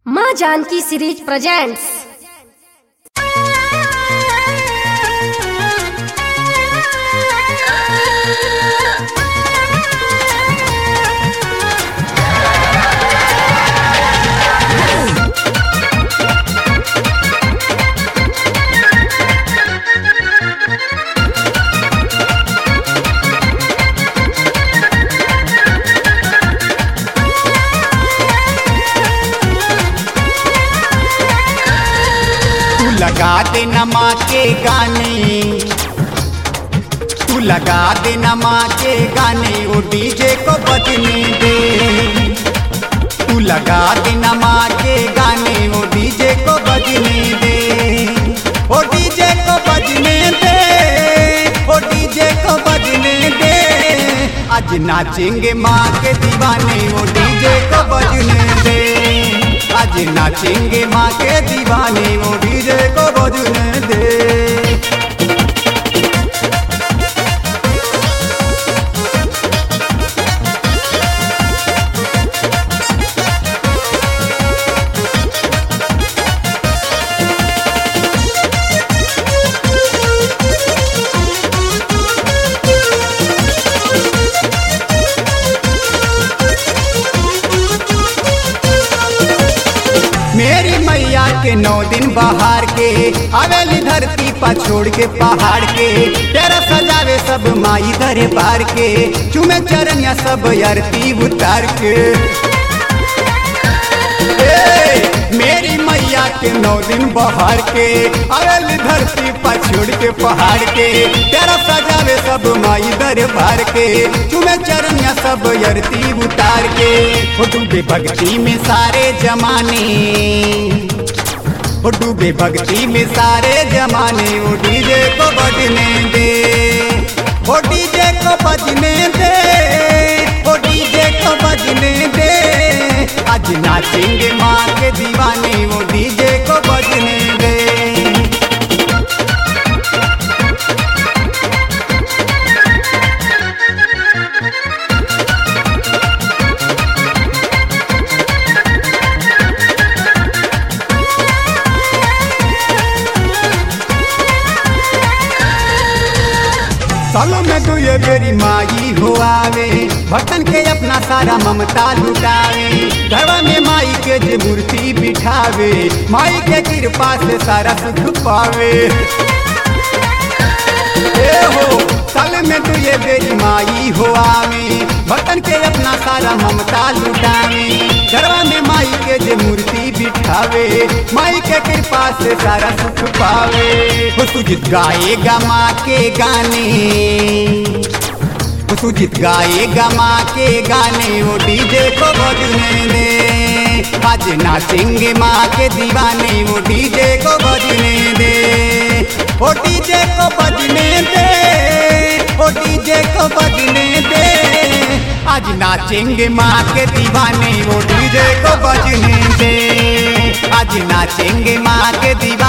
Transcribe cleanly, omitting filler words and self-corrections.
माँ Janaki series presents. लगा दे नमा के गाने, तू लगा दे नमा के गाने, ओ डीजे को बजने दे। तू लगा दे नमा के गाने, ओ डीजे को बजने दे। ओ डीजे को बजने दे, ओ डीजे को बजने दे। आज नाचेंगे माँ के दीवाने, ओ डीजे को बजने दे। आज नाचेंगे माँ के दीवाने, वो डीजे को बजने दे। मेरी मैया के 9 दिन बहार के, हवेली धरती पर छोड़ के पहाड़ के, तेरा सजावे सब माई दरबार के, चुमे चरनिया सब आरती उतार के। मेरी मैया के 9 दिन बहार के, हवेली धरती पर छोड़ के पहाड़ के, तेरा सजावे सब माई दरबार के, चुमे चरनिया सब आरती उतार के। हो डूबे भक्ति में सारे जमाने, हो डूबे भक्ति में सारे जमाने, ओ डीजे को बजने दे। ओ डीजे को बजने दे, ओ डीजे को बजने दे। आज नाचेंगे माँ के दीवाने, वो डीजे को बजने दे। सालों में तो ये मेरी माई हो आवे, भक्तन के अपना सारा ममता लुटावे। घरवा में माई के जे मूर्ति बिठावे, माई के कृपा से सारा सुख पावे। हो साल में तो ये मेरी माई हो आवे, भक्तन के अपना सारा ममता लुटावे। घरवा में माई के जे मूर्ति बिठावे, माई के कृपा से सारा सुख पावे। हो सुजित गाएगा माँ के गाने, हो सुजित गाएगा माँ के गाने, वो डीजे को बजने दे। आज नाचेंगे माँ के दीवाने, वो डीजे को बजने दे। ओ डीजे को बजने दे, ओ डीजे को बजने दे। आज नाचेंगे माँ के दीवाने, वो डीजे को बजने दे। आज नाचेंगे माँ के दीवाने।